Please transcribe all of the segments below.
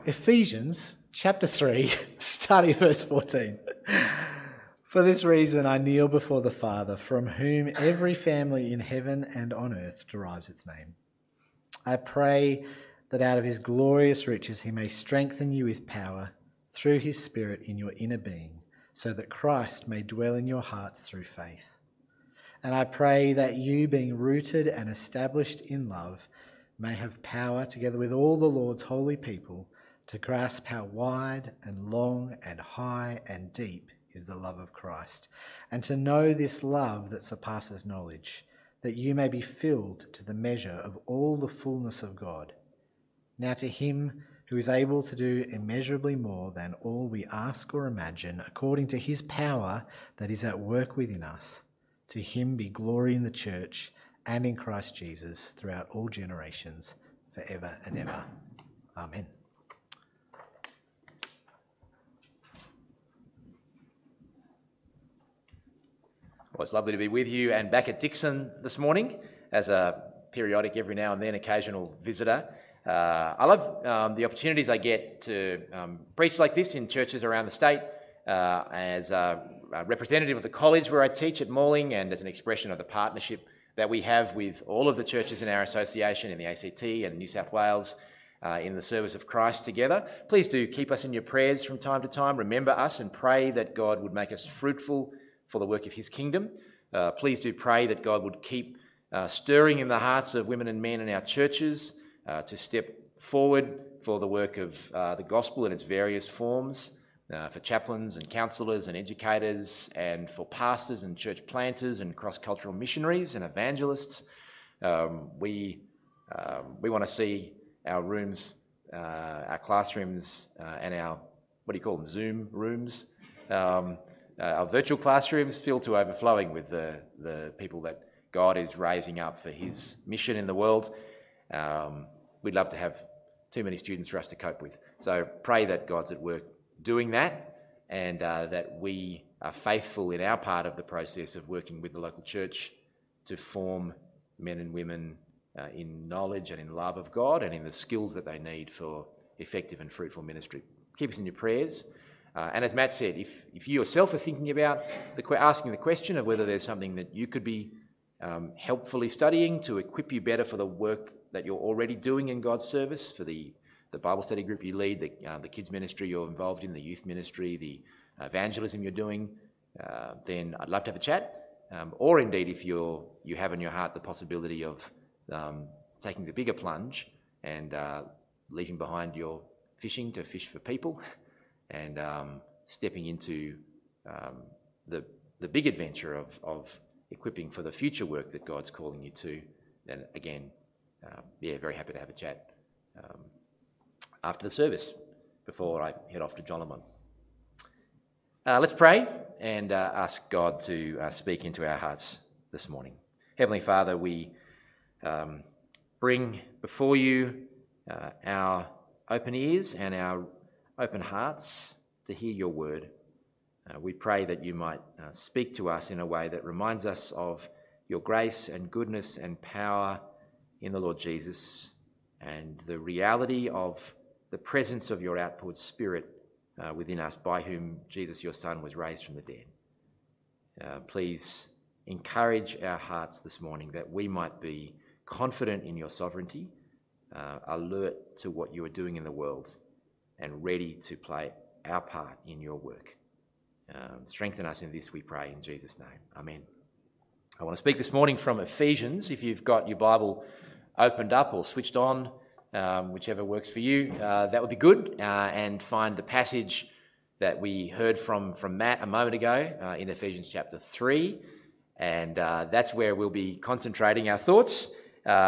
Ephesians chapter 3, starting at verse 14. For this reason I kneel before the Father, from whom every family in heaven and on earth derives its name. I pray that out of his glorious riches he may strengthen you with power through his Spirit in your inner being, so that Christ may dwell in your hearts through faith. And I pray that you, being rooted and established in love, may have power, together with all the Lord's holy people, to grasp how wide and long and high and deep is the love of Christ, and to know this love that surpasses knowledge, that you may be filled to the measure of all the fullness of God. Now to him who is able to do immeasurably more than all we ask or imagine, according to his power that is at work within us, to him be glory in the church and in Christ Jesus throughout all generations, forever and ever. Amen. Well, it's lovely to be with you and back at Dixon this morning as a periodic, every now and then, occasional visitor. I love the opportunities I get to preach like this in churches around the state as a representative of the college where I teach at Morling, and as an expression of the partnership that we have with all of the churches in our association in the ACT and New South Wales in the service of Christ together. Please do keep us in your prayers from time to time. Remember us and pray that God would make us fruitful for the work of his kingdom. Please do pray that God would keep stirring in the hearts of women and men in our churches to step forward for the work of the gospel in its various forms, for chaplains and counsellors and educators, and for pastors and church planters and cross-cultural missionaries and evangelists. We want to see our rooms, our classrooms and our, what do you call them, Zoom rooms, our virtual classrooms filled to overflowing with the people that God is raising up for his mission in the world. We'd love to have too many students for us to cope with. So pray that God's at work doing that, and that we are faithful in our part of the process of working with the local church to form men and women in knowledge and in love of God and in the skills that they need for effective and fruitful ministry. Keep us in your prayers. And as Matt said, if you yourself are thinking about asking the question of whether there's something that you could be helpfully studying to equip you better for the work that you're already doing in God's service, for the Bible study group you lead, the kids ministry you're involved in, the youth ministry, the evangelism you're doing, then I'd love to have a chat. Or indeed, if you have in your heart the possibility of taking the bigger plunge and leaving behind your fishing to fish for people and stepping into the big adventure of equipping for the future work that God's calling you to, then again, very happy to have a chat after the service before I head off to Jolimon. Let's pray and ask God to speak into our hearts this morning. Heavenly Father, we bring before you our open ears and our open hearts to hear your word. We pray that you might speak to us in a way that reminds us of your grace and goodness and power in the Lord Jesus, and the reality of the presence of your outpoured Spirit within us, by whom Jesus, your Son, was raised from the dead. Please encourage our hearts this morning that we might be confident in your sovereignty, alert to what you are doing in the world, and ready to play our part in your work. Strengthen us in this, we pray, in Jesus' name. Amen. I want to speak this morning from Ephesians. If you've got your Bible opened up or switched on, whichever works for you, that would be good, and find the passage that we heard from Matt a moment ago in Ephesians chapter 3, and that's where we'll be concentrating our thoughts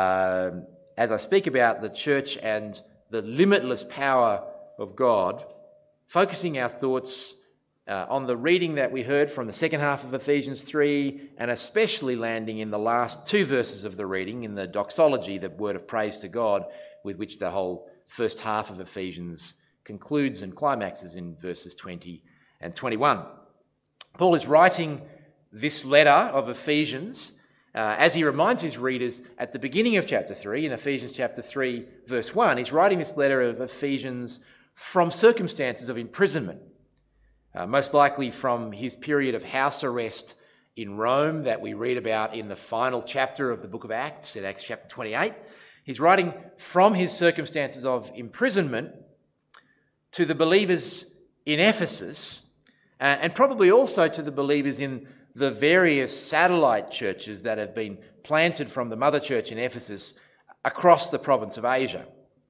as I speak about the church and the limitless power of God, focusing our thoughts on the reading that we heard from the second half of Ephesians 3, and especially landing in the last two verses of the reading, in the doxology, the word of praise to God, with which the whole first half of Ephesians concludes and climaxes in verses 20 and 21. Paul is writing this letter of Ephesians as he reminds his readers at the beginning of chapter 3, in Ephesians chapter 3, verse 1, he's writing this letter of Ephesians from circumstances of imprisonment, most likely from his period of house arrest in Rome that we read about in the final chapter of the book of Acts, in Acts chapter 28. He's writing from his circumstances of imprisonment to the believers in Ephesus, and probably also to the believers in the various satellite churches that have been planted from the mother church in Ephesus across the province of Asia.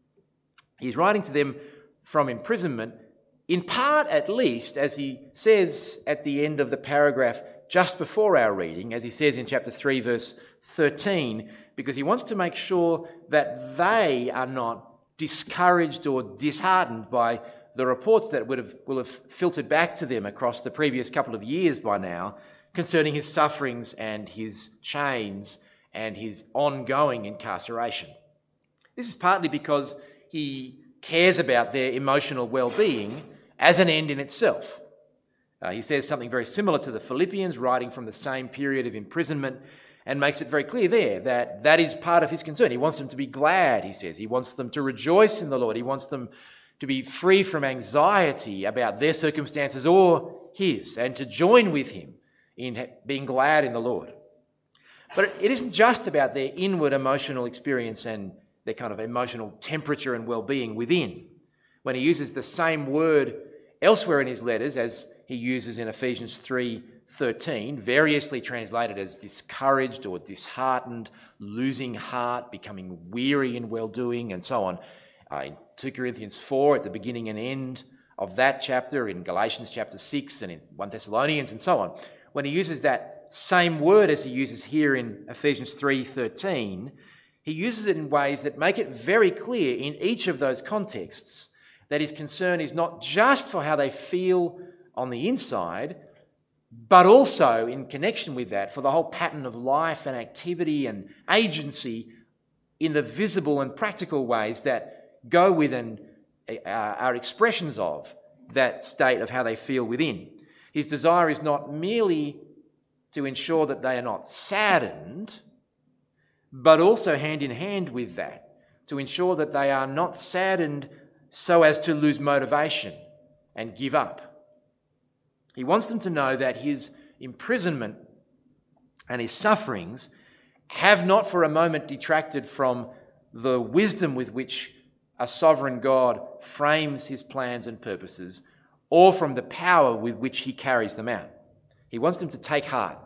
He's writing to them from imprisonment, in part at least, as he says at the end of the paragraph just before our reading, as he says in chapter 3, verse 13, because he wants to make sure that they are not discouraged or disheartened by the reports that will have filtered back to them across the previous couple of years by now concerning his sufferings and his chains and his ongoing incarceration. This is partly because he cares about their emotional well-being as an end in itself. He says something very similar to the Philippians, writing from the same period of imprisonment, and makes it very clear there that that is part of his concern. He wants them to be glad, he says. He wants them to rejoice in the Lord. He wants them to be free from anxiety about their circumstances or his, and to join with him in being glad in the Lord. But it isn't just about their inward emotional experience and their kind of emotional temperature and well-being within. When he uses the same word elsewhere in his letters, as he uses in Ephesians 3:13, variously translated as discouraged or disheartened, losing heart, becoming weary in well-doing, and so on. In 2 Corinthians 4, at the beginning and end of that chapter, in Galatians chapter 6, and in 1 Thessalonians, and so on. When he uses that same word as he uses here in Ephesians 3:13, he uses it in ways that make it very clear in each of those contexts that his concern is not just for how they feel on the inside, but also in connection with that for the whole pattern of life and activity and agency in the visible and practical ways that go with and are expressions of that state of how they feel within. His desire is not merely to ensure that they are not saddened, but also hand in hand with that, to ensure that they are not saddened so as to lose motivation and give up. He wants them to know that his imprisonment and his sufferings have not for a moment detracted from the wisdom with which a sovereign God frames his plans and purposes, or from the power with which he carries them out. He wants them to take heart,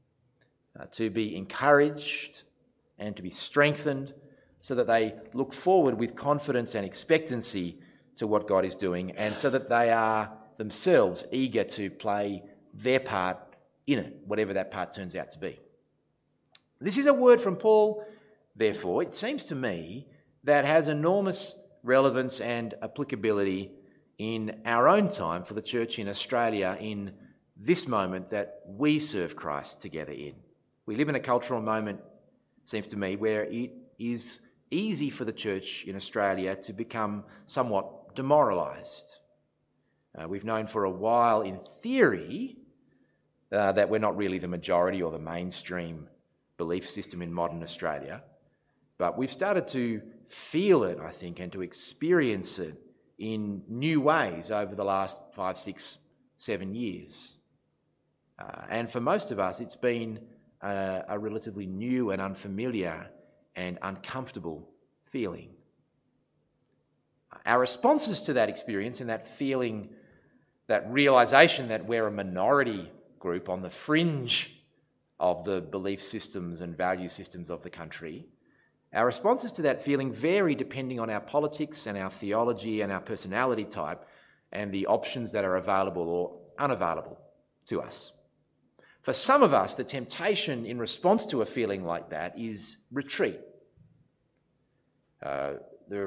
to be encouraged and to be strengthened, so that they look forward with confidence and expectancy to what God is doing, and so that they are themselves eager to play their part in it, whatever that part turns out to be. This is a word from Paul, therefore, it seems to me, that has enormous relevance and applicability in our own time for the church in Australia in this moment that we serve Christ together in. We live in a cultural moment, seems to me, where it is easy for the church in Australia to become somewhat demoralised. We've known for a while, in theory, that we're not really the majority or the mainstream belief system in modern Australia, but we've started to feel it, I think, and to experience it in new ways over the last 5, 6, 7 years. And for most of us, it's been a relatively new and unfamiliar and uncomfortable feeling. Our responses to that experience and that feeling, that realisation that we're a minority group on the fringe of the belief systems and value systems of the country, our responses to that feeling vary depending on our politics and our theology and our personality type and the options that are available or unavailable to us. For some of us, the temptation in response to a feeling like that is retreat. The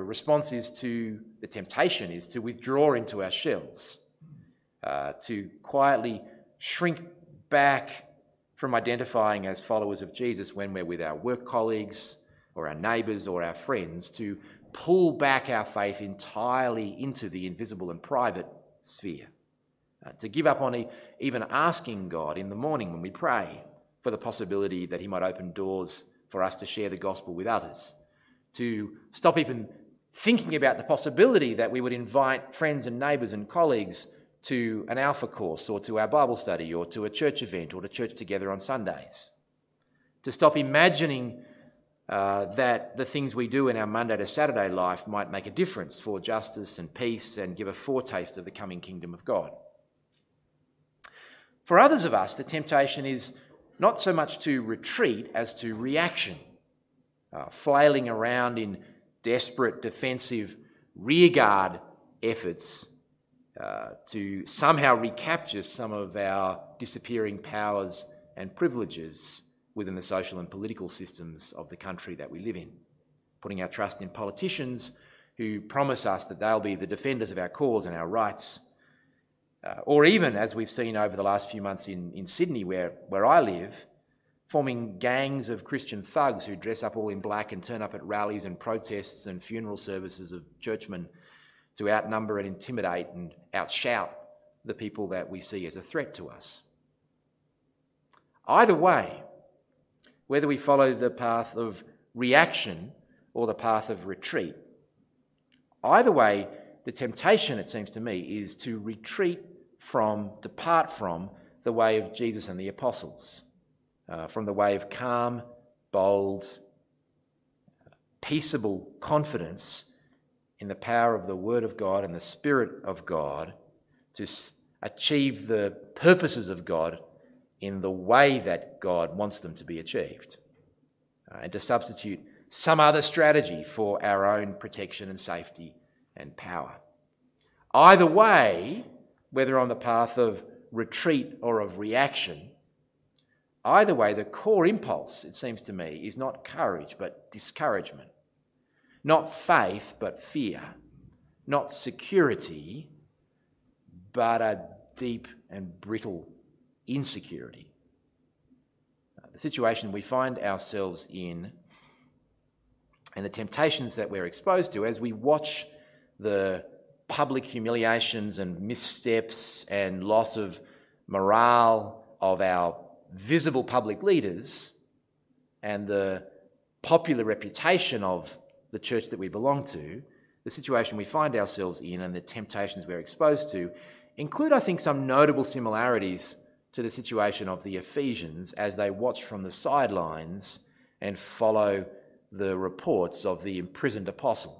temptation is to withdraw into our shells, to quietly shrink back from identifying as followers of Jesus when we're with our work colleagues or our neighbours or our friends, to pull back our faith entirely into the invisible and private sphere, to give up on even asking God in the morning when we pray for the possibility that he might open doors for us to share the gospel with others, to stop even thinking about the possibility that we would invite friends and neighbours and colleagues to an Alpha course or to our Bible study or to a church event or to church together on Sundays. To stop imagining that the things we do in our Monday to Saturday life might make a difference for justice and peace and give a foretaste of the coming kingdom of God. For others of us, the temptation is not so much to retreat as to reaction, flailing around in desperate defensive rearguard efforts to somehow recapture some of our disappearing powers and privileges within the social and political systems of the country that we live in, putting our trust in politicians who promise us that they'll be the defenders of our cause and our rights, or even, as we've seen over the last few months in Sydney, where I live, forming gangs of Christian thugs who dress up all in black and turn up at rallies and protests and funeral services of churchmen to outnumber and intimidate and outshout the people that we see as a threat to us. Either way, whether we follow the path of reaction or the path of retreat, either way, the temptation, it seems to me, is to depart from the way of Jesus and the apostles, from the way of calm, bold, peaceable confidence in the power of the Word of God and the Spirit of God to achieve the purposes of God in the way that God wants them to be achieved, and to substitute some other strategy for our own protection and safety and power. Either way, whether on the path of retreat or of reaction, either way, the core impulse, it seems to me, is not courage but discouragement, not faith but fear, not security but a deep and brittle insecurity. The situation we find ourselves in and the temptations that we're exposed to as we watch the public humiliations and missteps and loss of morale of our visible public leaders and the popular reputation of the church that we belong to, the situation we find ourselves in and the temptations we're exposed to include, I think, some notable similarities to the situation of the Ephesians as they watch from the sidelines and follow the reports of the imprisoned apostle.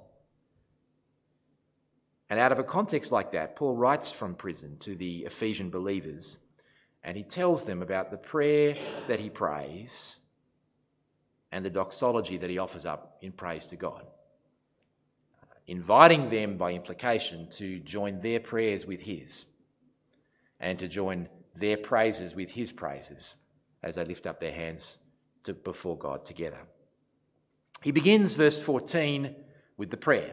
And out of a context like that, Paul writes from prison to the Ephesian believers, and he tells them about the prayer that he prays and the doxology that he offers up in praise to God, inviting them by implication to join their prayers with his and to join their praises with his praises as they lift up their hands before God together. He begins verse 14 with a prayer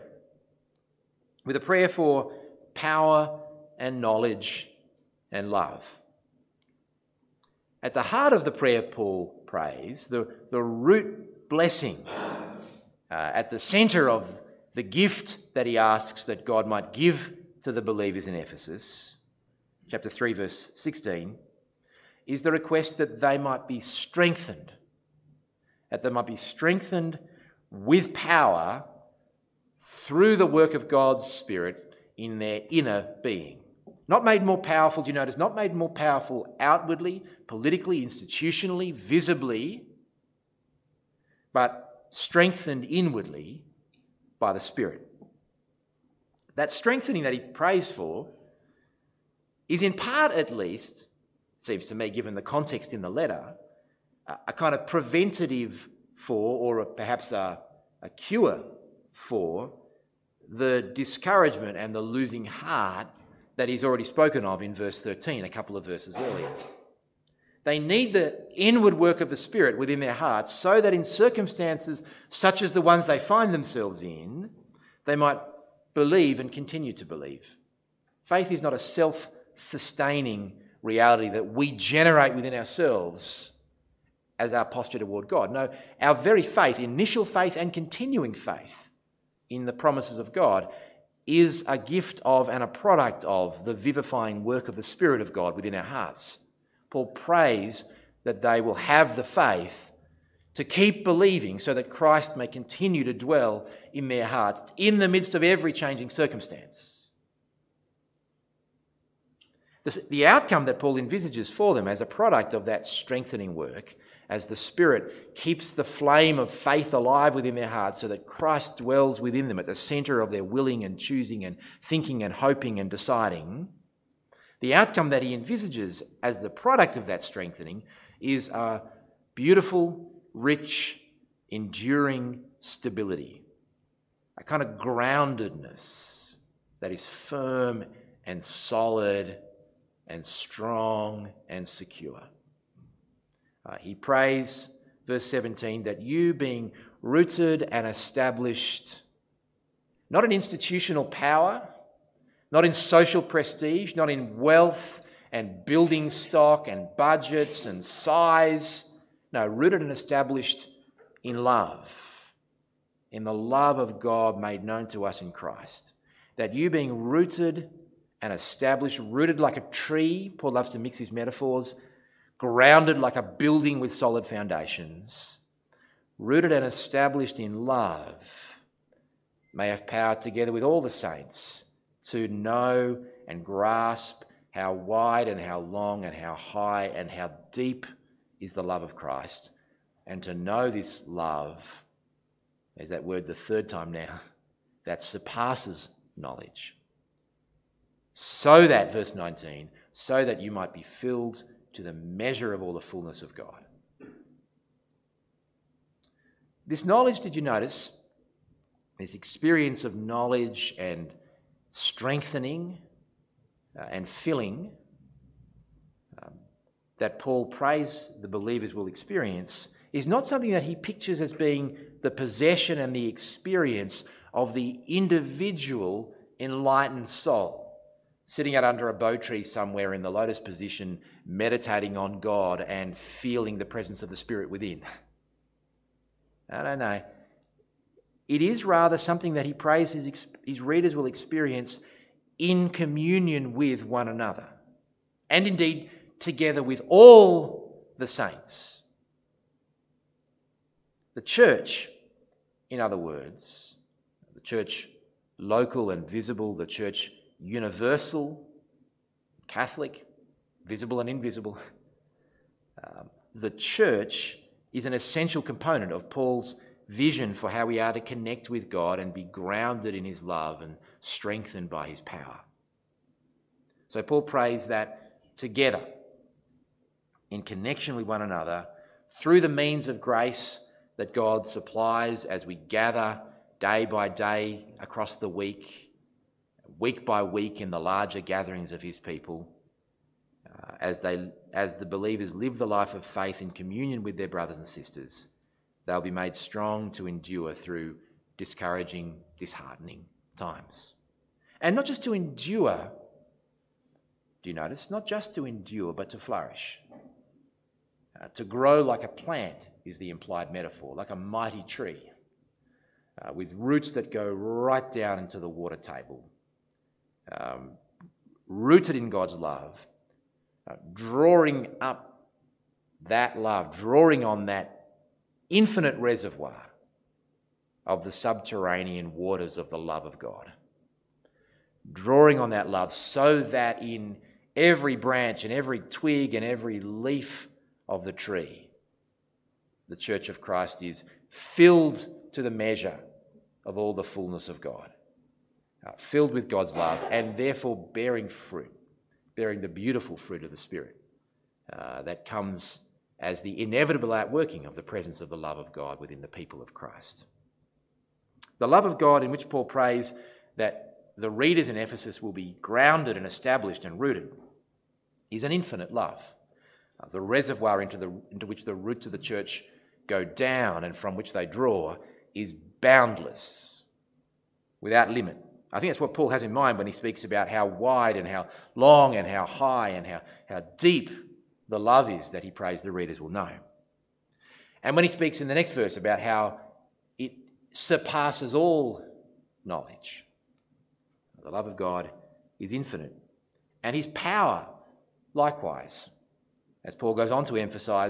for power and knowledge and love. At the heart of the prayer Paul prays, the root blessing, at the centre of the gift that he asks that God might give to the believers in Ephesus, chapter 3, verse 16, is the request that they might be strengthened, with power through the work of God's Spirit in their inner being. Not made more powerful, do you notice? Not made more powerful outwardly, politically, institutionally, visibly, but strengthened inwardly by the Spirit. That strengthening that he prays for is in part, at least, it seems to me, given the context in the letter, a kind of preventative for, or perhaps a cure for, the discouragement and the losing heart that he's already spoken of in verse 13, a couple of verses earlier. They need the inward work of the Spirit within their hearts so that in circumstances such as the ones they find themselves in, they might believe and continue to believe. Faith is not a self-sustaining reality that we generate within ourselves as our posture toward God. No, our very faith, initial faith and continuing faith in the promises of God, is a gift of and a product of the vivifying work of the Spirit of God within our hearts. Paul prays that they will have the faith to keep believing so that Christ may continue to dwell in their hearts in the midst of every changing circumstance. The outcome that Paul envisages for them as a product of that strengthening work, as the Spirit keeps the flame of faith alive within their hearts so that Christ dwells within them at the centre of their willing and choosing and thinking and hoping and deciding, the outcome that he envisages as the product of that strengthening is a beautiful, rich, enduring stability, a kind of groundedness that is firm and solid and strong and secure. He prays, verse 17, that you being rooted and established, not in institutional power, not in social prestige, not in wealth and building stock and budgets and size, no, rooted and established in love, in the love of God made known to us in Christ, that you being rooted and established, rooted like a tree, Paul loves to mix his metaphors, grounded like a building with solid foundations, rooted and established in love, may have power together with all the saints to know and grasp how wide and how long and how high and how deep is the love of Christ, and to know this love, there's that word the third time now, that surpasses knowledge. So that, verse 19, so that you might be filled to the measure of all the fullness of God. This knowledge, did you notice, this experience of knowledge and strengthening and filling that Paul prays the believers will experience is not something that he pictures as being the possession and the experience of the individual enlightened soul, sitting out under a bow tree somewhere in the lotus position, meditating on God and feeling the presence of the Spirit within. I don't know. It is rather something that he prays his readers will experience in communion with one another, and indeed together with all the saints. The church, in other words, the church local and visible, the church universal, Catholic, visible and invisible. The church is an essential component of Paul's vision for how we are to connect with God and be grounded in his love and strengthened by his power. So Paul prays that together, in connection with one another, through the means of grace that God supplies as we gather day by day across the week by week in the larger gatherings of his people, as the believers live the life of faith in communion with their brothers and sisters, they'll be made strong to endure through discouraging, disheartening times. And not just to endure, do you notice? Not just to endure, but to flourish. To grow like a plant is the implied metaphor, like a mighty tree, with roots that go right down into the water table, rooted in God's love, drawing up that love, drawing on that infinite reservoir of the subterranean waters of the love of God, drawing on that love so that in every branch and every twig and every leaf of the tree, the Church of Christ is filled to the measure of all the fullness of God, filled with God's love, and therefore bearing fruit, bearing the beautiful fruit of the Spirit that comes as the inevitable outworking of the presence of the love of God within the people of Christ. The love of God in which Paul prays that the readers in Ephesus will be grounded and established and rooted is an infinite love. The reservoir into which the roots of the church go down and from which they draw is boundless, without limit. I think that's what Paul has in mind when he speaks about how wide and how long and how high and how deep the love is that he prays the readers will know. And when he speaks in the next verse about how it surpasses all knowledge, the love of God is infinite, and his power likewise, as Paul goes on to emphasise,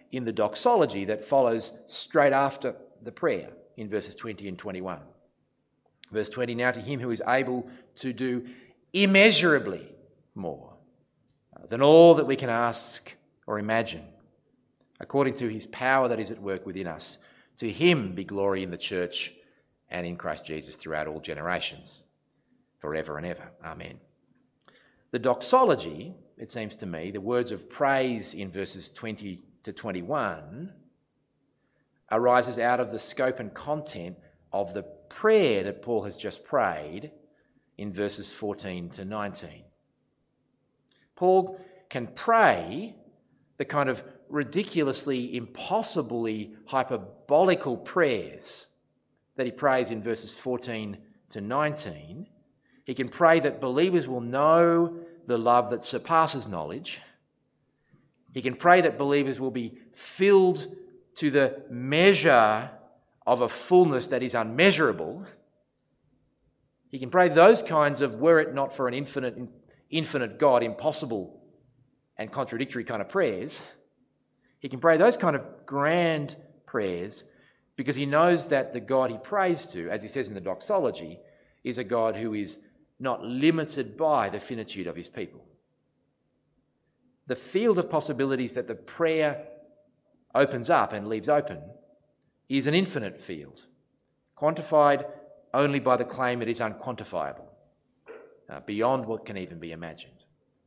in the doxology that follows straight after the prayer in verses 20 and 21. Verse 20, now to him who is able to do immeasurably more than all that we can ask or imagine, according to his power that is at work within us. To him be glory in the church and in Christ Jesus throughout all generations, forever and ever. Amen. The doxology, it seems to me, the words of praise in verses 20 to 21, arises out of the scope and content of the prayer that Paul has just prayed in verses 14 to 19. Paul can pray the kind of ridiculously, impossibly hyperbolical prayers that he prays in verses 14 to 19. He can pray that believers will know the love that surpasses knowledge. He can pray that believers will be filled to the measure of a fullness that is unmeasurable. He can pray those kinds of, were it not for an infinite God, impossible and contradictory kind of prayers. He can pray those kind of grand prayers because he knows that the God he prays to, as he says in the doxology, is a God who is not limited by the finitude of his people. The field of possibilities that the prayer opens up and leaves open is an infinite field, quantified only by the claim it is unquantifiable, beyond what can even be imagined.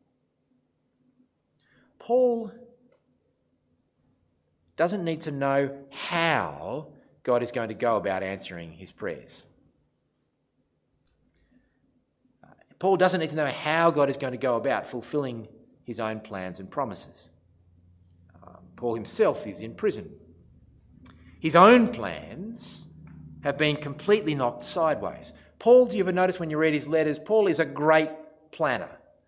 Paul doesn't need to know how God is going to go about answering his prayers. Paul doesn't need to know how God is going to go about fulfilling his own plans and promises. Paul himself is in prison. His own plans have been completely knocked sideways. Paul, do you ever notice when you read his letters, Paul is a great planner.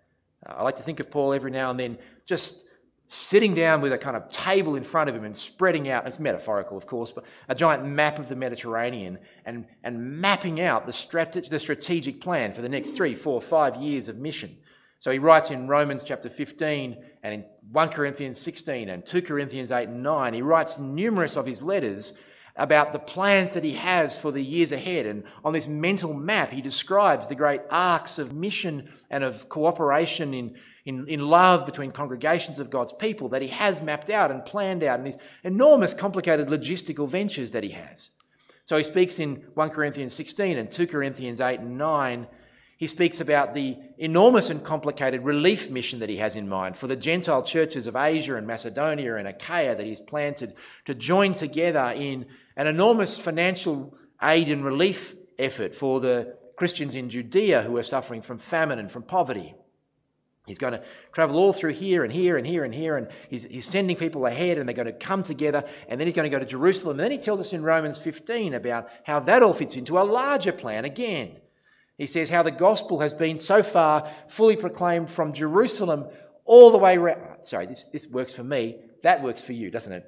I like to think of Paul every now and then just sitting down with a kind of table in front of him and spreading out, it's metaphorical of course, but a giant map of the Mediterranean and mapping out the strategic plan for the next 3, 4, 5 years of mission. So he writes in Romans chapter 15 and in 1 Corinthians 16 and 2 Corinthians 8 and 9, he writes numerous of his letters about the plans that he has for the years ahead. And on this mental map, he describes the great arcs of mission and of cooperation in love between congregations of God's people that he has mapped out and planned out, and these enormous complicated logistical ventures that he has. So he speaks in 1 Corinthians 16 and 2 Corinthians 8 and 9, he speaks about the enormous and complicated relief mission that he has in mind for the Gentile churches of Asia and Macedonia and Achaia that he's planted to join together in an enormous financial aid and relief effort for the Christians in Judea who are suffering from famine and from poverty. He's going to travel all through here and here and here and here, and he's sending people ahead, and they're going to come together, and then he's going to go to Jerusalem. And then he tells us in Romans 15 about how that all fits into a larger plan again. He says how the gospel has been so far fully proclaimed from Jerusalem all the way around. Sorry, this works for me. That works for you, doesn't it?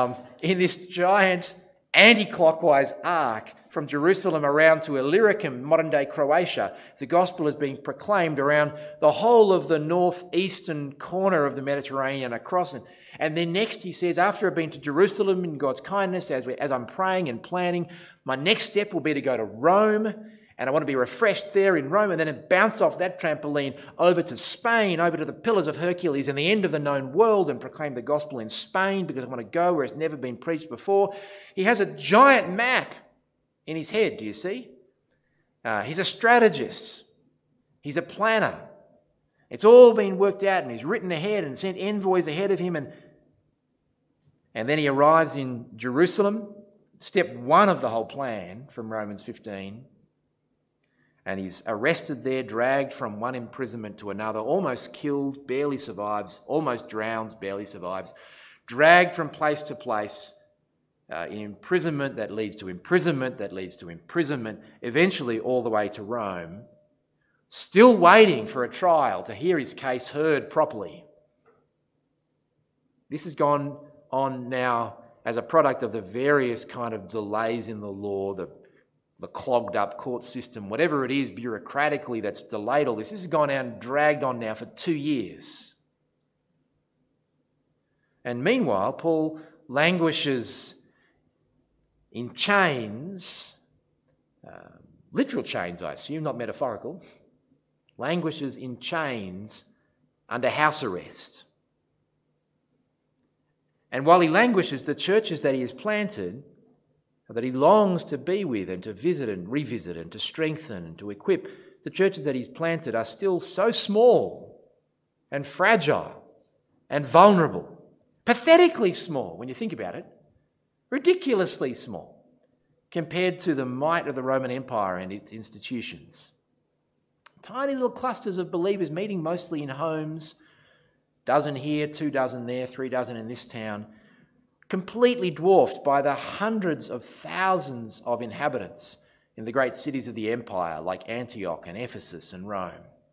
In this giant anti-clockwise arc from Jerusalem around to Illyricum, modern-day Croatia, the gospel has been proclaimed around the whole of the northeastern corner of the Mediterranean across it. And then next he says, after I've been to Jerusalem in God's kindness, as I'm praying and planning, my next step will be to go to Rome, and I want to be refreshed there in Rome, and then bounce off that trampoline over to Spain, over to the Pillars of Hercules and the end of the known world, and proclaim the gospel in Spain because I want to go where it's never been preached before. He has a giant map in his head, do you see? He's a strategist. He's a planner. It's all been worked out, and he's written ahead and sent envoys ahead of him, and then he arrives in Jerusalem, step one of the whole plan from Romans 15, and he's arrested there, dragged from one imprisonment to another, almost killed, barely survives, almost drowns, barely survives, dragged from place to place, in imprisonment that leads to imprisonment that leads to imprisonment, eventually all the way to Rome, still waiting for a trial to hear his case heard properly. This has gone on now as a product of the various kind of delays in the law, the clogged up court system, whatever it is bureaucratically that's delayed all this. This has gone out and dragged on now for 2 years. And meanwhile, Paul languishes in chains, literal chains, I assume, not metaphorical, languishes in chains under house arrest. And while he languishes, the churches that he has planted, that he longs to be with and to visit and revisit and to strengthen and to equip, the churches that he's planted are still so small and fragile and vulnerable, pathetically small when you think about it, ridiculously small compared to the might of the Roman Empire and its institutions. Tiny little clusters of believers meeting mostly in homes, dozen here, 2 dozen there, 3 dozen in this town, completely dwarfed by the hundreds of thousands of inhabitants in the great cities of the empire like Antioch and Ephesus and Rome.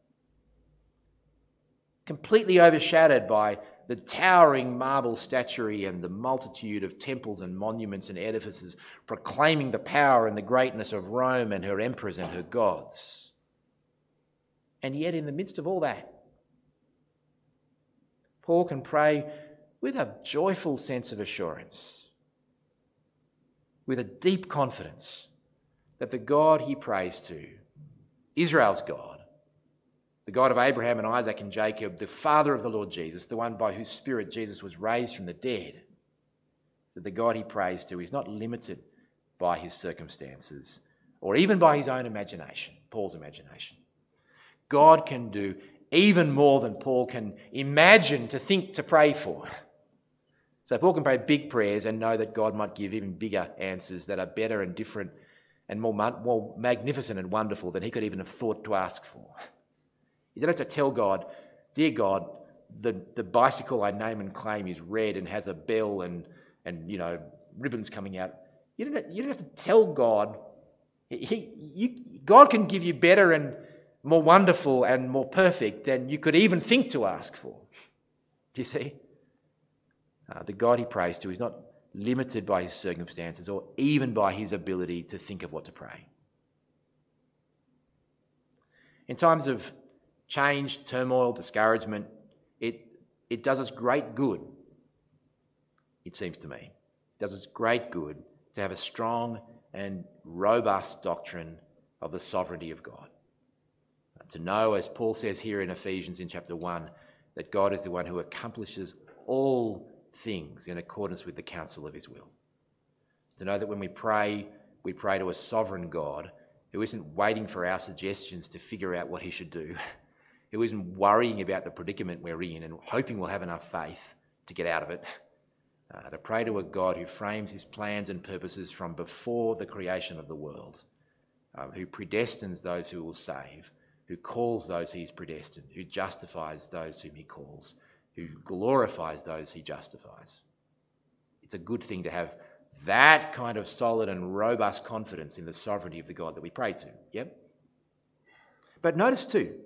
Completely overshadowed by the towering marble statuary and the multitude of temples and monuments and edifices proclaiming the power and the greatness of Rome and her emperors and her gods. And yet in the midst of all that, Paul can pray with a joyful sense of assurance, with a deep confidence that the God he prays to, Israel's God, the God of Abraham and Isaac and Jacob, the Father of the Lord Jesus, the one by whose Spirit Jesus was raised from the dead, that the God he prays to is not limited by his circumstances or even by his own imagination, Paul's imagination. God can do even more than Paul can imagine to think to pray for. So Paul can pray big prayers and know that God might give even bigger answers that are better and different and more magnificent and wonderful than he could even have thought to ask for. You don't have to tell God, dear God, the bicycle I name and claim is red and has a bell and ribbons coming out. You don't have to tell God. God can give you better and more wonderful and more perfect than you could even think to ask for. Do you see? The God he prays to is not limited by his circumstances or even by his ability to think of what to pray. In times of change, turmoil, discouragement, it does us great good, it seems to me. It does us great good to have a strong and robust doctrine of the sovereignty of God. To know, as Paul says here in Ephesians in chapter 1, that God is the one who accomplishes all things in accordance with the counsel of his will. To know that when we pray to a sovereign God who isn't waiting for our suggestions to figure out what he should do, who isn't worrying about the predicament we're in and hoping we'll have enough faith to get out of it. To pray to a God who frames his plans and purposes from before the creation of the world, who predestines those who will save, who calls those he has predestined, who justifies those whom he calls, who glorifies those he justifies. It's a good thing to have that kind of solid and robust confidence in the sovereignty of the God that we pray to. Yep? But notice too,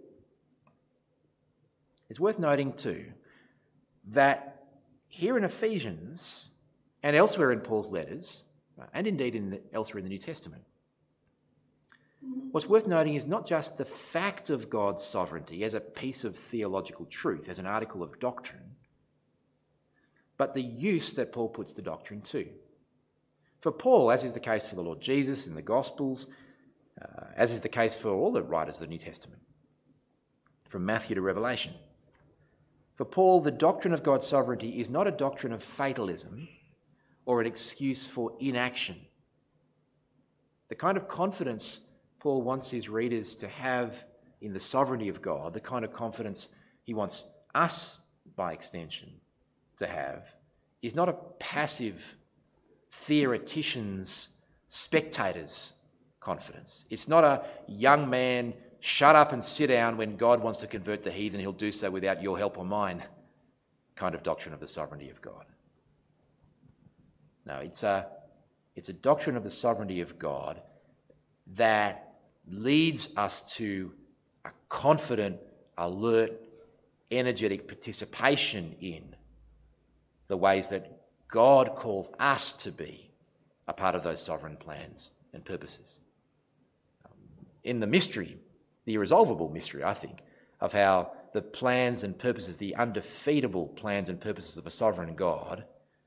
it's worth noting too, that here in Ephesians and elsewhere in Paul's letters, and indeed elsewhere in the New Testament, what's worth noting is not just the fact of God's sovereignty as a piece of theological truth, as an article of doctrine, but the use that Paul puts the doctrine to. For Paul, as is the case for the Lord Jesus in the Gospels, as is the case for all the writers of the New Testament, from Matthew to Revelation, for Paul, the doctrine of God's sovereignty is not a doctrine of fatalism or an excuse for inaction. The kind of confidence Paul wants his readers to have in the sovereignty of God, the kind of confidence he wants us, by extension, to have, is not a passive theoretician's, spectator's confidence. It's not a young man, shut up and sit down when God wants to convert the heathen, he'll do so without your help or mine kind of doctrine of the sovereignty of God. No, it's a doctrine of the sovereignty of God that leads us to a confident, alert, energetic participation in the ways that God calls us to be a part of those sovereign plans and purposes. In the mystery, the irresolvable mystery, I think, of how the plans and purposes, the undefeatable plans and purposes of a sovereign God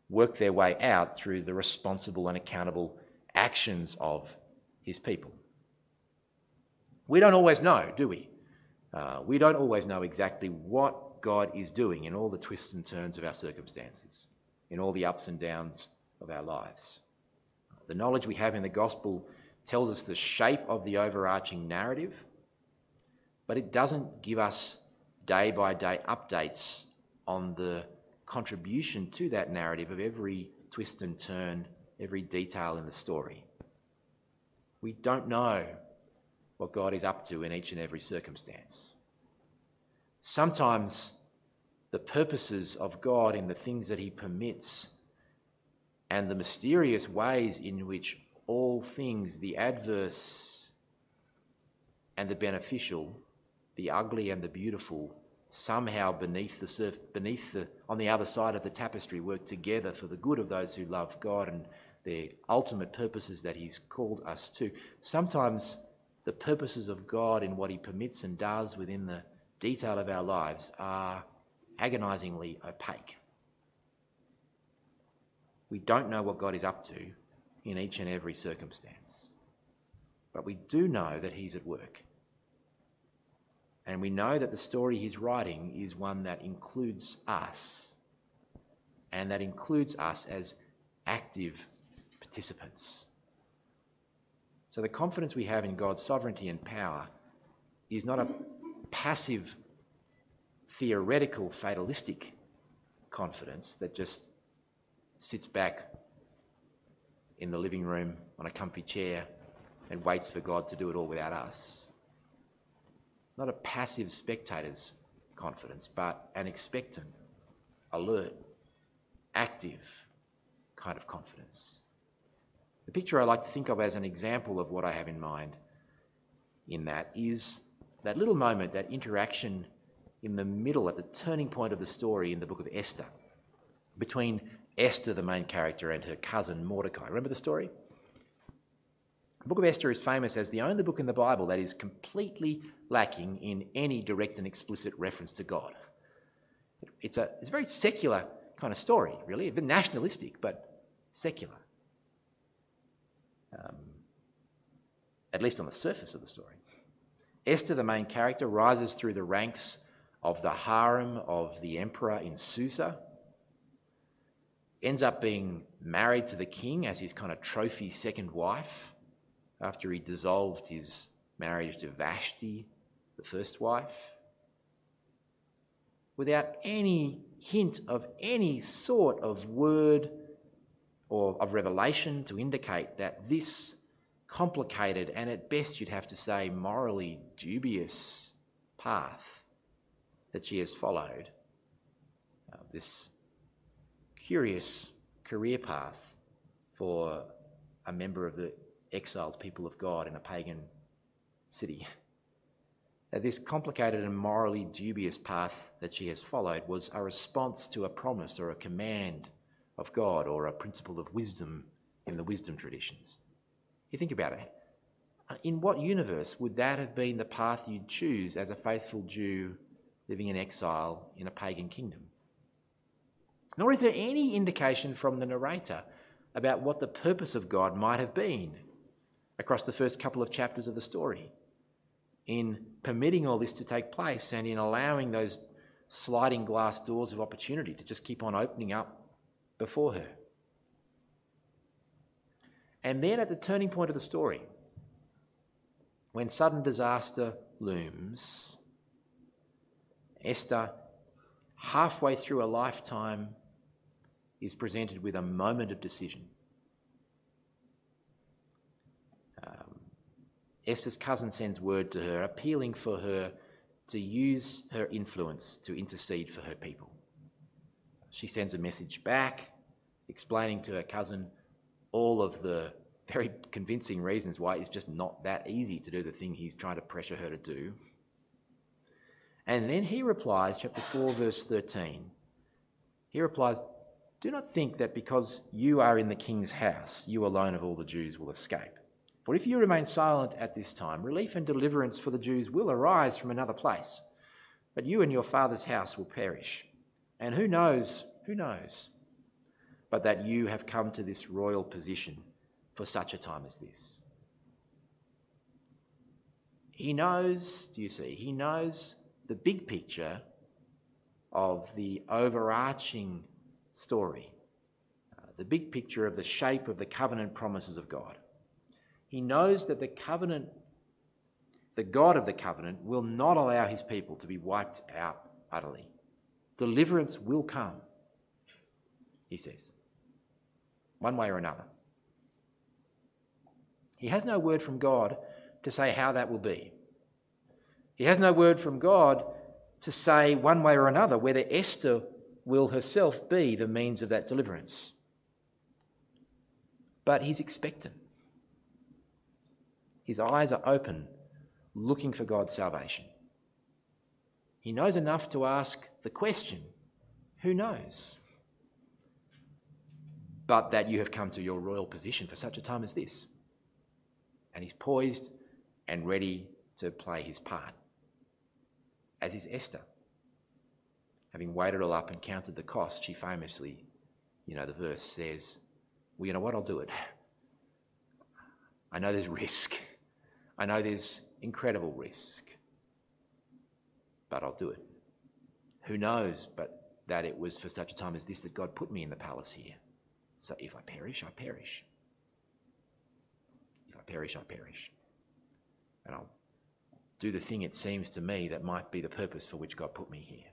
work their way out through the responsible and accountable actions of his people. We don't always know, do we? We don't always know exactly what God is doing in all the twists and turns of our circumstances, in all the ups and downs of our lives. The knowledge we have in the gospel tells us the shape of the overarching narrative, but it doesn't give us day-by-day updates on the contribution to that narrative of every twist and turn, every detail in the story. We don't know what God is up to in each and every circumstance. Sometimes the purposes of God in the things that he permits and the mysterious ways in which all things, the adverse and the beneficial, the ugly and the beautiful, somehow on the other side of the tapestry work together for the good of those who love God and the ultimate purposes that he's called us to. Sometimes the purposes of God in what he permits and does within the detail of our lives are agonisingly opaque. We don't know what God is up to in each and every circumstance, but we do know that he's at work. And we know that the story he's writing is one that includes us, and that includes us as active participants. So the confidence we have in God's sovereignty and power is not a passive, theoretical, fatalistic confidence that just sits back in the living room on a comfy chair and waits for God to do it all without us. Not a passive spectator's confidence, but an expectant, alert, active kind of confidence. The picture I like to think of as an example of what I have in mind in that is that little moment, that interaction in the middle, at the turning point of the story in the book of Esther, between Esther, the main character, and her cousin Mordecai. Remember the story? The book of Esther is famous as the only book in the Bible that is completely lacking in any direct and explicit reference to God. It's a very secular kind of story, really, a bit nationalistic, but secular. At least on the surface of the story. Esther, the main character, rises through the ranks of the harem of the emperor in Susa, ends up being married to the king as his kind of trophy second wife after he dissolved his marriage to Vashti, the first wife, without any hint of any sort of word or of revelation to indicate that this complicated and at best you'd have to say morally dubious path that she has followed, this curious career path for a member of the exiled people of God in a pagan city. This complicated and morally dubious path that she has followed was a response to a promise or a command of God or a principle of wisdom in the wisdom traditions. You think about it. In what universe would that have been the path you'd choose as a faithful Jew living in exile in a pagan kingdom? Nor is there any indication from the narrator about what the purpose of God might have been across the first couple of chapters of the story in permitting all this to take place and in allowing those sliding glass doors of opportunity to just keep on opening up before her. And then at the turning point of the story, when sudden disaster looms, Esther, halfway through a lifetime, is presented with a moment of decision. Esther's cousin sends word to her, appealing for her to use her influence to intercede for her people. She sends a message back, explaining to her cousin all of the very convincing reasons why it's just not that easy to do the thing he's trying to pressure her to do. And then he replies, chapter 4, verse 13, he replies, "Do not think that because you are in the king's house, you alone of all the Jews will escape. For if you remain silent at this time, relief and deliverance for the Jews will arise from another place. But you and your father's house will perish. And who knows, but that you have come to this royal position for such a time as this. He knows, do you see, he knows the big picture of the overarching story, the big picture of the shape of the covenant promises of God. He knows that the God of the covenant will not allow his people to be wiped out utterly. Deliverance will come, he says, one way or another. He has no word from God to say how that will be. He has no word from God to say one way or another whether Esther will herself be the means of that deliverance. But he's expectant. His eyes are open, looking for God's salvation. He knows enough to ask the question, who knows? But that you have come to your royal position for such a time as this. And he's poised and ready to play his part, as is Esther. Having weighed it all up and counted the cost, she famously, the verse says, well, you know what, I'll do it. I know there's risk. I know there's incredible risk, but I'll do it. Who knows but that it was for such a time as this that God put me in the palace here. So if I perish, I perish. If I perish, I perish. And I'll do the thing it seems to me that might be the purpose for which God put me here.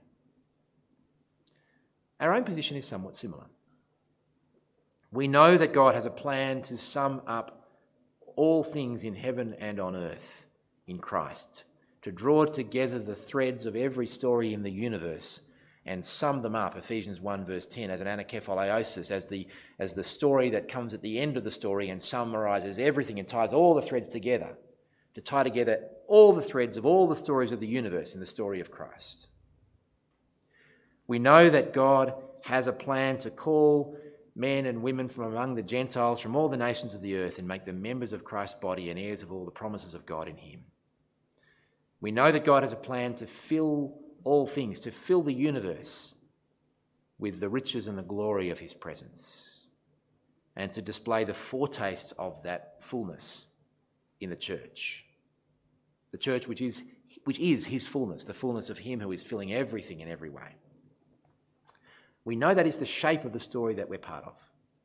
Our own position is somewhat similar. We know that God has a plan to sum up all things in heaven and on earth in Christ, to draw together the threads of every story in the universe and sum them up, Ephesians 1 verse 10, as an anakephalaiosis, as the story that comes at the end of the story and summarises everything and ties all the threads together, to tie together all the threads of all the stories of the universe in the story of Christ. We know that God has a plan to call men and women from among the Gentiles, from all the nations of the earth, and make them members of Christ's body and heirs of all the promises of God in him. We know that God has a plan to fill all things, to fill the universe with the riches and the glory of his presence, and to display the foretastes of that fullness in the church. The church which is his fullness, the fullness of him who is filling everything in every way. We know that is the shape of the story that we're part of.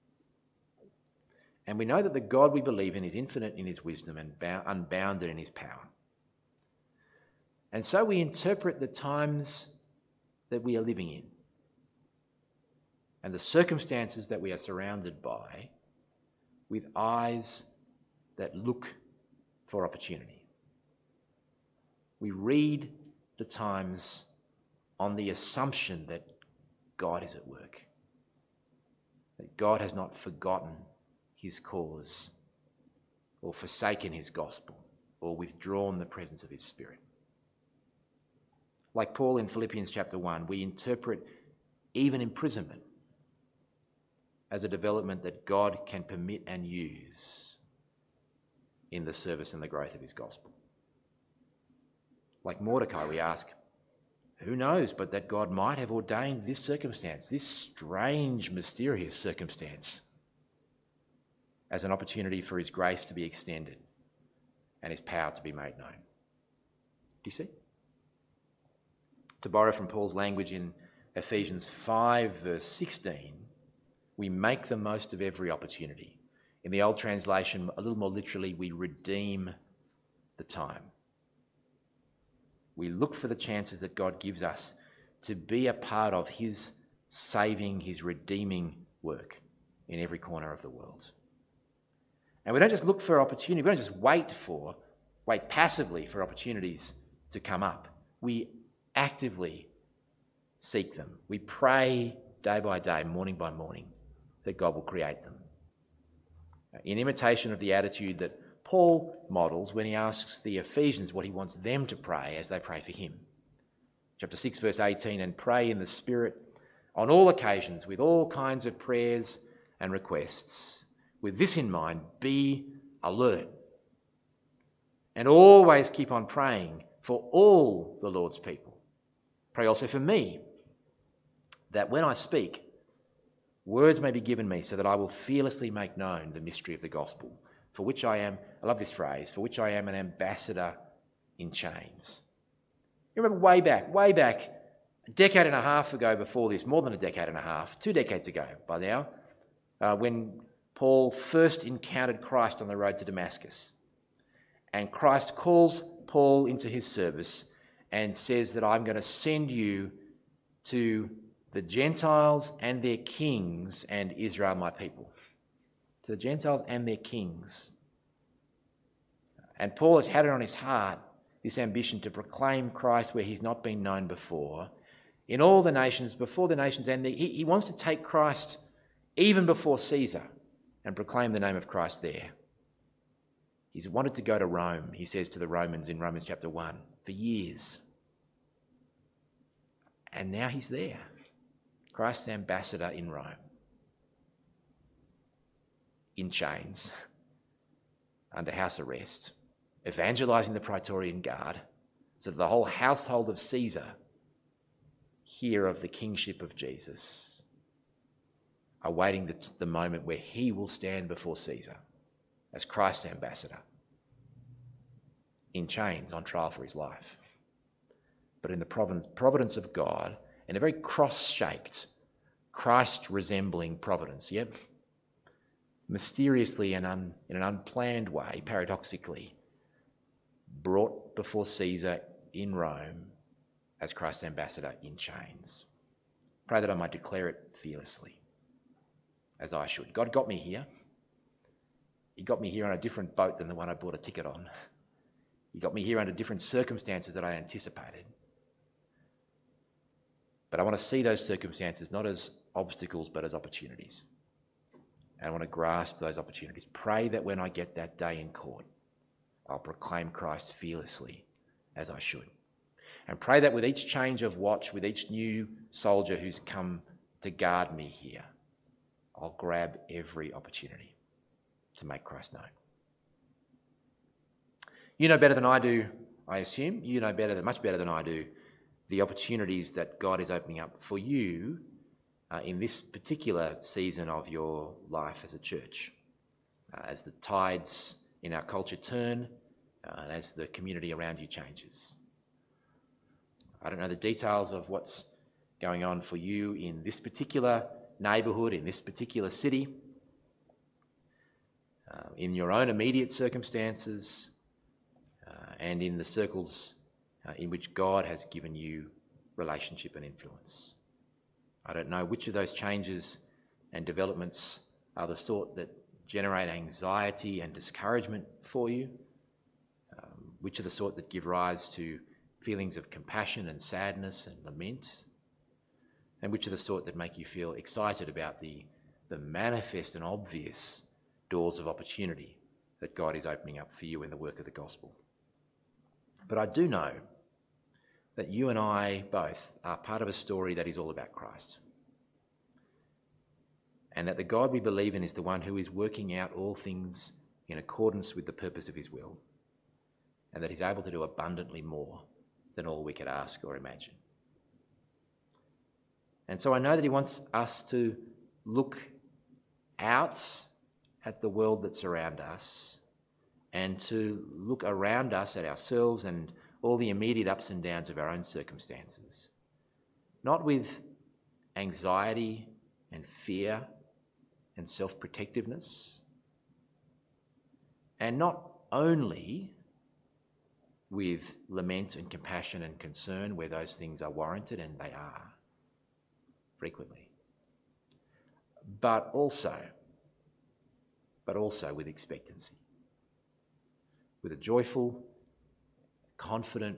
And we know that the God we believe in is infinite in his wisdom and unbounded in his power. And so we interpret the times that we are living in and the circumstances that we are surrounded by with eyes that look for opportunity. We read the times on the assumption that God is at work, that God has not forgotten his cause or forsaken his gospel or withdrawn the presence of his Spirit. Like Paul in Philippians chapter 1, we interpret even imprisonment as a development that God can permit and use in the service and the growth of his gospel. Like Mordecai, we ask, who knows but that God might have ordained this circumstance, this strange, mysterious circumstance, as an opportunity for his grace to be extended and his power to be made known. Do you see? To borrow from Paul's language in Ephesians 5 verse 16, we make the most of every opportunity. In the old translation, a little more literally, we redeem the time. We look for the chances that God gives us to be a part of his saving, his redeeming work in every corner of the world. And we don't just look for opportunity, we don't just wait passively for opportunities to come up. We actively seek them. We pray day by day, morning by morning, that God will create them. In imitation of the attitude that Paul models when he asks the Ephesians what he wants them to pray as they pray for him. Chapter 6 verse 18, and pray in the Spirit on all occasions with all kinds of prayers and requests. With this in mind, be alert and always keep on praying for all the Lord's people. Pray also for me, that when I speak, words may be given me so that I will fearlessly make known the mystery of the gospel, for which I am, I love this phrase, for which I am an ambassador in chains. You remember way back, a decade and a half ago before this, more than a decade and a half, 2 decades ago by now, when Paul first encountered Christ on the road to Damascus. And Christ calls Paul into his service and says that I'm going to send you to the Gentiles and their kings and Israel, my people. To the Gentiles and their kings. And Paul has had it on his heart, this ambition to proclaim Christ where he's not been known before, in all the nations, before the nations, and he wants to take Christ even before Caesar and proclaim the name of Christ there. He's wanted to go to Rome, he says to the Romans in Romans chapter 1, for years. And now he's there, Christ's ambassador in Rome, in chains, under house arrest, evangelising the Praetorian Guard, so that the whole household of Caesar hear of the kingship of Jesus, awaiting the moment where he will stand before Caesar as Christ's ambassador, in chains, on trial for his life. But in the providence of God, in a very cross-shaped, Christ-resembling providence, yep, mysteriously and in an unplanned way, paradoxically, brought before Caesar in Rome as Christ's ambassador in chains. Pray that I might declare it fearlessly, as I should. God got me here. He got me here on a different boat than the one I bought a ticket on. He got me here under different circumstances that I anticipated. But I want to see those circumstances not as obstacles, but as opportunities. And I want to grasp those opportunities. Pray that when I get that day in court, I'll proclaim Christ fearlessly, as I should. And pray that with each change of watch, with each new soldier who's come to guard me here, I'll grab every opportunity to make Christ known. You know better than I do, I assume. You know much better than I do, the opportunities that God is opening up for you in this particular season of your life as a church. As the tides in our culture turn and as the community around you changes. I don't know the details of what's going on for you in this particular neighbourhood, in this particular city, in your own immediate circumstances, and in the circles in which God has given you relationship and influence. I don't know which of those changes and developments are the sort that generate anxiety and discouragement for you, which are the sort that give rise to feelings of compassion and sadness and lament, and which are the sort that make you feel excited about the manifest and obvious doors of opportunity that God is opening up for you in the work of the gospel. But I do know that you and I both are part of a story that is all about Christ. And that the God we believe in is the one who is working out all things in accordance with the purpose of his will. And that he's able to do abundantly more than all we could ask or imagine. And so I know that he wants us to look out at the world that's around us and to look around us at ourselves and all the immediate ups and downs of our own circumstances. Not with anxiety and fear and self-protectiveness, and not only with lament and compassion and concern where those things are warranted, and they are frequently, but also with expectancy, with a joyful, confident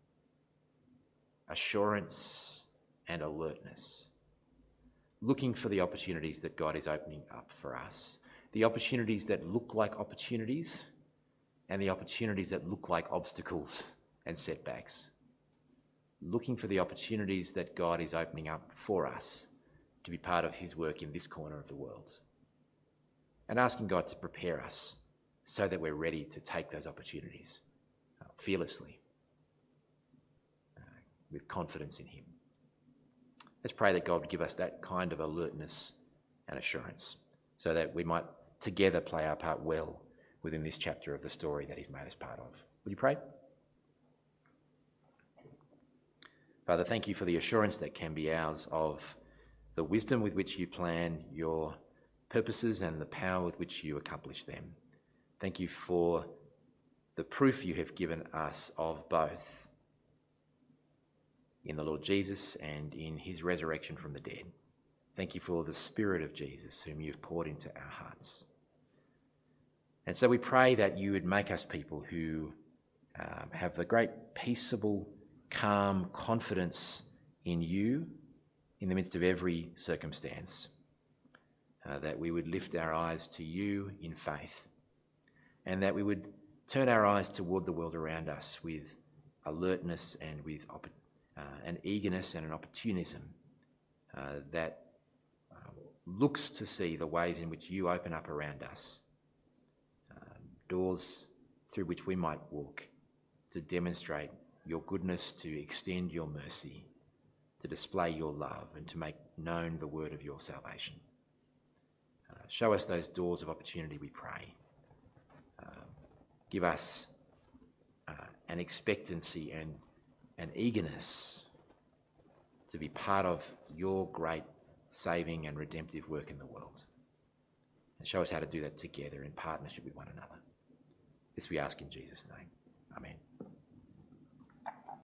assurance and alertness, looking for the opportunities that God is opening up for us, the opportunities that look like opportunities and the opportunities that look like obstacles and setbacks, looking for the opportunities that God is opening up for us to be part of his work in this corner of the world, and asking God to prepare us so that we're ready to take those opportunities fearlessly, with confidence in him. Let's pray that God would give us that kind of alertness and assurance, so that we might together play our part well within this chapter of the story that he's made us part of. Will you pray? Father, thank you for the assurance that can be ours of the wisdom with which you plan your purposes and the power with which you accomplish them. Thank you for the proof you have given us of both in the Lord Jesus and in his resurrection from the dead. Thank you for the Spirit of Jesus whom you've poured into our hearts. And so we pray that you would make us people who have the great peaceable, calm confidence in you in the midst of every circumstance, that we would lift our eyes to you in faith, and that we would turn our eyes toward the world around us with alertness and with an eagerness and an opportunism that looks to see the ways in which you open up around us, doors through which we might walk to demonstrate your goodness, to extend your mercy, to display your love, and to make known the word of your salvation. Show us those doors of opportunity, we pray. Give us an expectancy and an eagerness to be part of your great saving and redemptive work in the world. And show us how to do that together in partnership with one another. This we ask in Jesus' name. Amen.